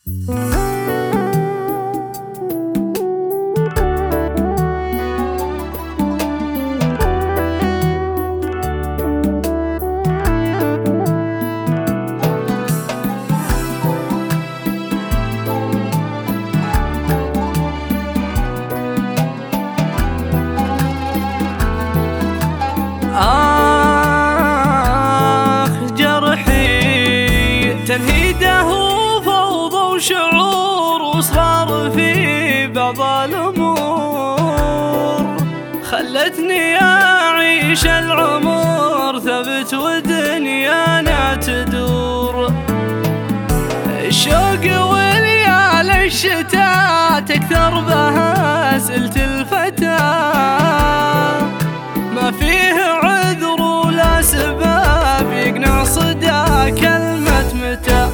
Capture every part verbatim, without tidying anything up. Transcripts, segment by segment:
آخ جرحي تنهيده وفوضى وشعور وإصرار في بعض الأمور خلتني أعيش العمر ثبت ودنيانا تدور. الشوق وليال الشتاء تكثر بها أسئلة الفتى، ما فيه عذر ولا سبب يقنع صدى كلمة متى.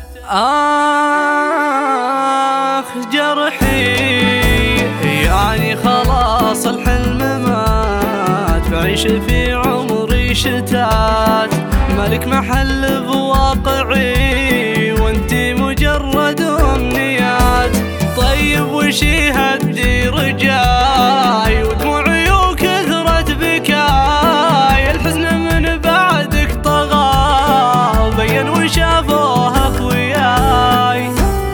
آخ جرحي يعني خلاص الحلم مات، بعيش في عمري شتات مالك محل بواقعي وانتي مجرد أمنيات. طيب وش يهدي رجاي ودموعي وكثرة بكاي، الحزن من بعدك طغى وبين وشافوه أخوياي.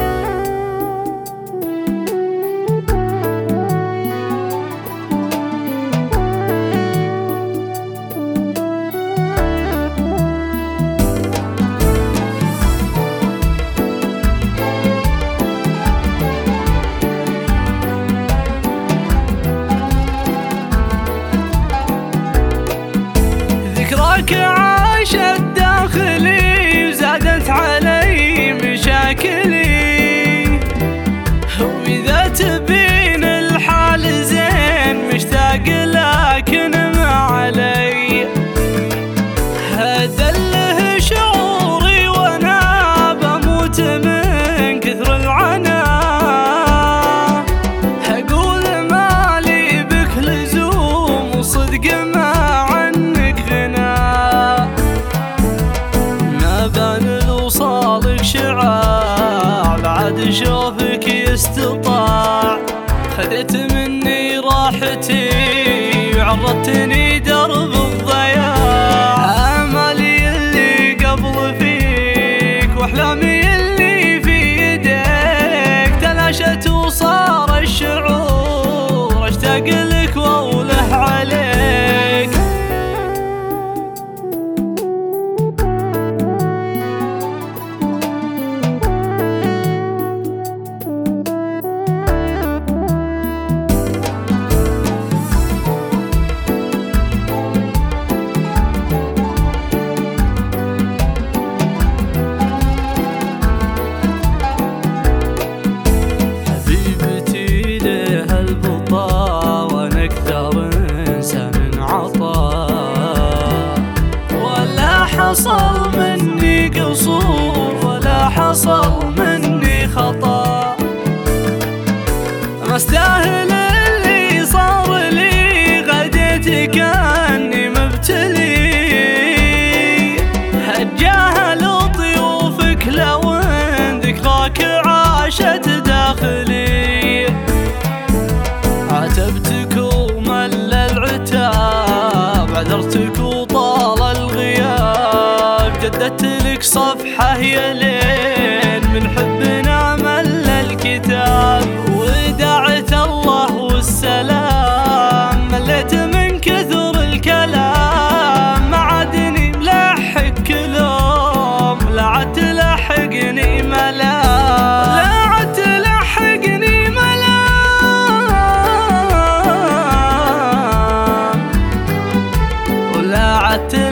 ذكراك عاشت داخلي وزادت علي مشاكلي، وإذا تبين الحال زين مشتاق لكن ما علي. هدله شعوري وانا بموت من كثر العنا، هقول مالي بك لزوم وصدق ما وصالك شعاع بعد شوفك يستطاع. خذت مني راحتي وعرضتني درب الضياع، آمالي اللي قبل فيك واحلامي اللي في يديك تلاشت وصار الشعور اشتاق لك واوله عليك. حصل مني قصور ولا حصل مني خطأ، ما استاهل اللي صار لي غديت كأني مبتلي. هتجاهل ضيوفك لو ان ذكراك عاشت داخلي، عاتبتك ومل العتاب عذرتك وطال الغياب، جددت لك صفحة يا لين من حبنا مل الكتاب، ودعت الله والسلام مليت من كثر الكلام، ما عادني ملحق كلام لا عاد تلحقني ملام، لا عاد تلحقني ملام ولا عاد